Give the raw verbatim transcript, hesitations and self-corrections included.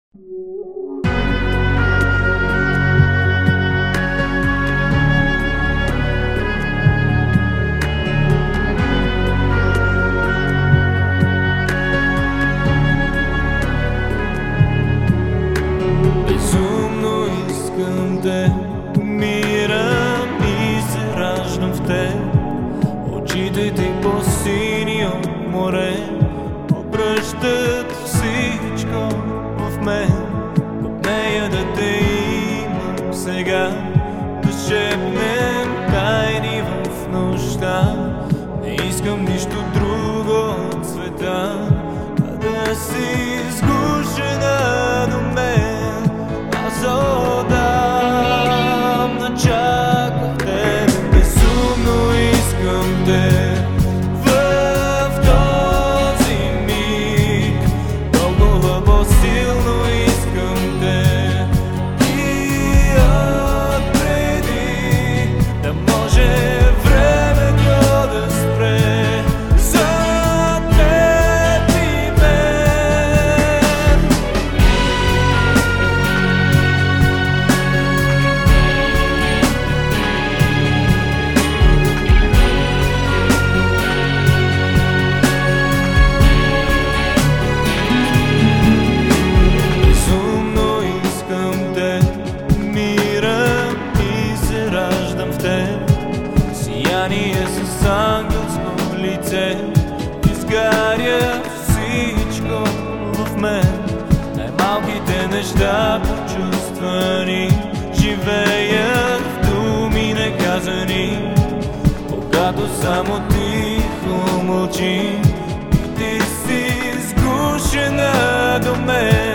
Безумно искам те, умирам и се раждам в те. Очите ти по-сини от море обръщат всичко в мен. От нея да те имам сега, да шепнем тайни в нощта. Не искам нищо друго от света, а да си сгушена до мен. Аз отдавна чаках те, безумно искам те. В този миг толкова по-силно искам те. И отпреди да може времето да спре за теб и мен. Безумно искам те, умирам и се раждам в теб. Сияние с ангелско лице, изгаря всичко в мен. Най-малките неща почувствани живеят в думи неказани. Когато само тихо мълчи и ти си сгушена до мен.